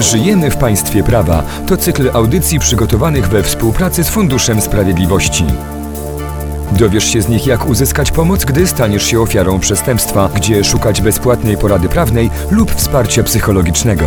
Żyjemy w państwie prawa. To cykl audycji przygotowanych we współpracy z Funduszem Sprawiedliwości. Dowiesz się z nich, jak uzyskać pomoc, gdy staniesz się ofiarą przestępstwa, gdzie szukać bezpłatnej porady prawnej lub wsparcia psychologicznego.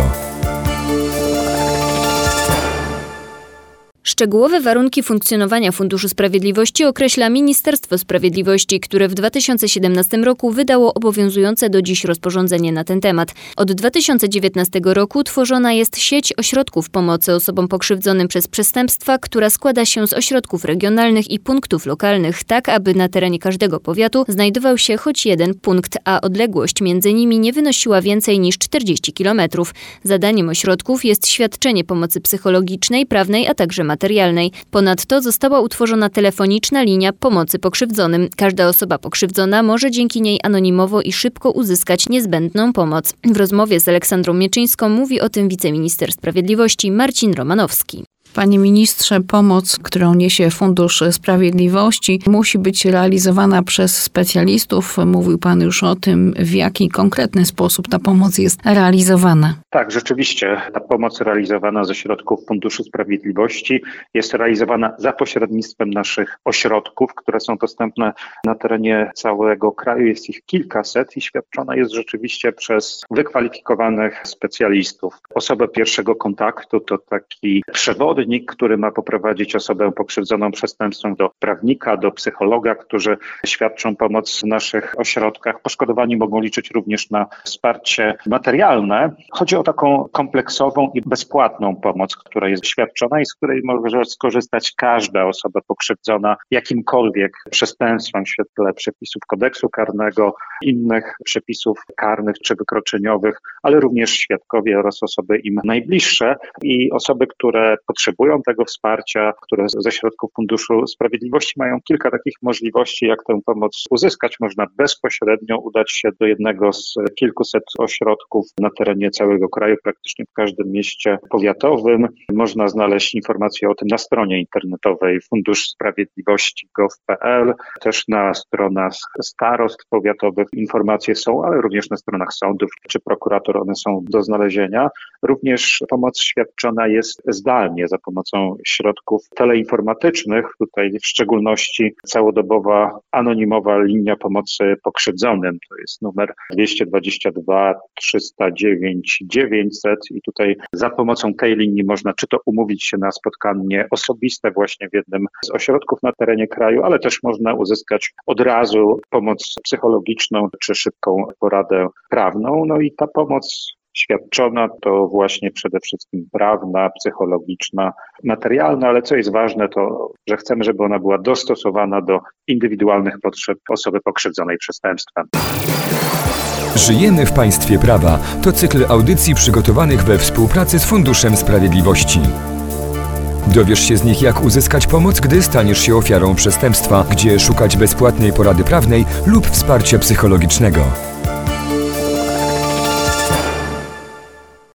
Szczegółowe warunki funkcjonowania Funduszu Sprawiedliwości określa Ministerstwo Sprawiedliwości, które w 2017 roku wydało obowiązujące do dziś rozporządzenie na ten temat. Od 2019 roku tworzona jest sieć ośrodków pomocy osobom pokrzywdzonym przez przestępstwa, która składa się z ośrodków regionalnych i punktów lokalnych, tak aby na terenie każdego powiatu znajdował się choć jeden punkt, a odległość między nimi nie wynosiła więcej niż 40 km. Zadaniem ośrodków jest świadczenie pomocy psychologicznej, prawnej, a także materialnej. Ponadto została utworzona telefoniczna linia pomocy pokrzywdzonym. Każda osoba pokrzywdzona może dzięki niej anonimowo i szybko uzyskać niezbędną pomoc. W rozmowie z Aleksandrą Mieczyńską mówi o tym wiceminister sprawiedliwości Marcin Romanowski. Panie ministrze, pomoc, którą niesie Fundusz Sprawiedliwości, musi być realizowana przez specjalistów. Mówił pan już o tym, w jaki konkretny sposób ta pomoc jest realizowana. Tak, rzeczywiście ta pomoc realizowana ze środków Funduszu Sprawiedliwości jest realizowana za pośrednictwem naszych ośrodków, które są dostępne na terenie całego kraju. Jest ich kilkaset i świadczona jest rzeczywiście przez wykwalifikowanych specjalistów. Osobę pierwszego kontaktu to taki przewodnik, który ma poprowadzić osobę pokrzywdzoną przestępstwem do prawnika, do psychologa, którzy świadczą pomoc w naszych ośrodkach. Poszkodowani mogą liczyć również na wsparcie materialne. Chodzi o taką kompleksową i bezpłatną pomoc, która jest świadczona i z której może skorzystać każda osoba pokrzywdzona jakimkolwiek przestępstwem w świetle przepisów kodeksu karnego, innych przepisów karnych czy wykroczeniowych, ale również świadkowie oraz osoby im najbliższe i osoby, które potrzebują tego wsparcia, które ze środków Funduszu Sprawiedliwości mają kilka takich możliwości, jak tę pomoc uzyskać. Można bezpośrednio udać się do jednego z kilkuset ośrodków na terenie całego kraju, praktycznie w każdym mieście powiatowym. Można znaleźć informacje o tym na stronie internetowej funduszsprawiedliwości.gov.pl, też na stronach starostw powiatowych informacje są, ale również na stronach sądów czy prokuratur one są do znalezienia. Również pomoc świadczona jest zdalnie za pomocą środków teleinformatycznych, tutaj w szczególności całodobowa anonimowa linia pomocy pokrzywdzonym. To jest numer 222 309 900 i tutaj za pomocą tej linii można czy to umówić się na spotkanie osobiste właśnie w jednym z ośrodków na terenie kraju, ale też można uzyskać od razu pomoc psychologiczną czy szybką poradę prawną. No i ta pomoc świadczona to właśnie przede wszystkim prawna, psychologiczna, materialna, ale co jest ważne, to że chcemy, żeby ona była dostosowana do indywidualnych potrzeb osoby pokrzywdzonej przestępstwem. Żyjemy w państwie prawa. To cykl audycji przygotowanych we współpracy z Funduszem Sprawiedliwości. Dowiesz się z nich, jak uzyskać pomoc, gdy staniesz się ofiarą przestępstwa, gdzie szukać bezpłatnej porady prawnej lub wsparcia psychologicznego.